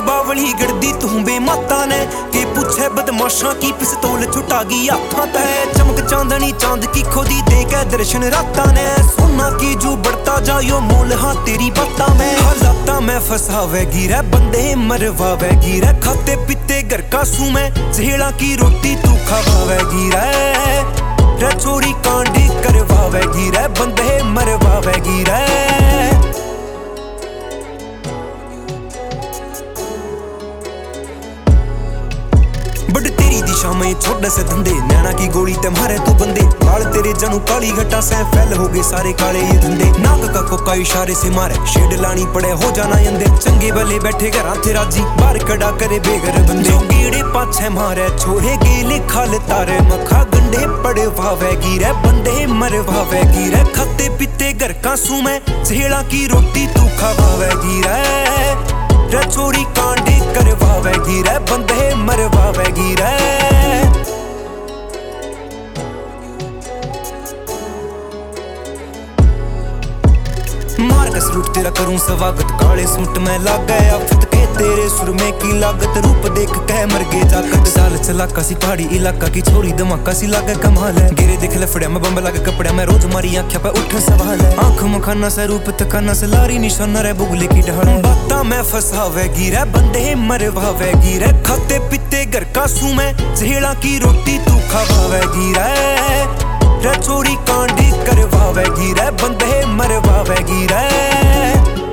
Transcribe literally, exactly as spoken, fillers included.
बावली गड़दी तू बेमाता ने के पूछे बदमाशा की पिस्तौल छुटा गई हाथा तै चमक चांदनी चांद की खोदी दे के दर्शन राता ने सोना की जो बढ़ता जायो मोल हाँ तेरी बाता में हालाता में फसावेगी रे बंदे मरवावेगी रे खाते पीते घर का सू में झेड़ा की रोटी तू खवावेगी रे रे चोरी कांडी करवावेगी रे बंदे मरवावेगी रे बड़ तेरी दिशा में छोड़ से धंधे नैना की गोली ते मारे तू बंदे बाल तेरे जनू काली घटा से फैल हो गए सारे काले ये धंधे नाक का कोका इशारे से मारे शेड लानी पड़े हो जाना यंदे चंगे भले बैठे घर तेरा जी बार कड़ा करे बेघर बंदे जो कीड़े पाछे मारे छोरे गेले खाल तारे मखा गंडे पड़े भावेगी रे बंदे मर भावेगी रे खाते पीते घर का सू में झेड़ा की रोटी तू खवावेगी रे रे चोरी कांडी करवावेगी रे बंदे मरवावेगी रे मार का सलूट तेरा करूं स्वागत काले सूट में लग गया फुट के तेरे सुर में की लागत रूप देख कह मर गए जाकर साल चला कासी पहाड़ी इलाका की छोरी धमाका सी लागे कमाल है गिरे देख लफड़िया में बम लागे कपड़िया में रोज मारी आंखों पे उठ सवाल है आंख मखाना से रूप तकाना से लारी निशाना रे बुगले की ढाल बाता में फसावेगी रे बंदे मरवावेगी रे खाते पीते घर का सू में झेड़ा की रोटी तू खवावेगी रे रे चोरी कांडी करवावेगी रे बंदे मरवावेगी रे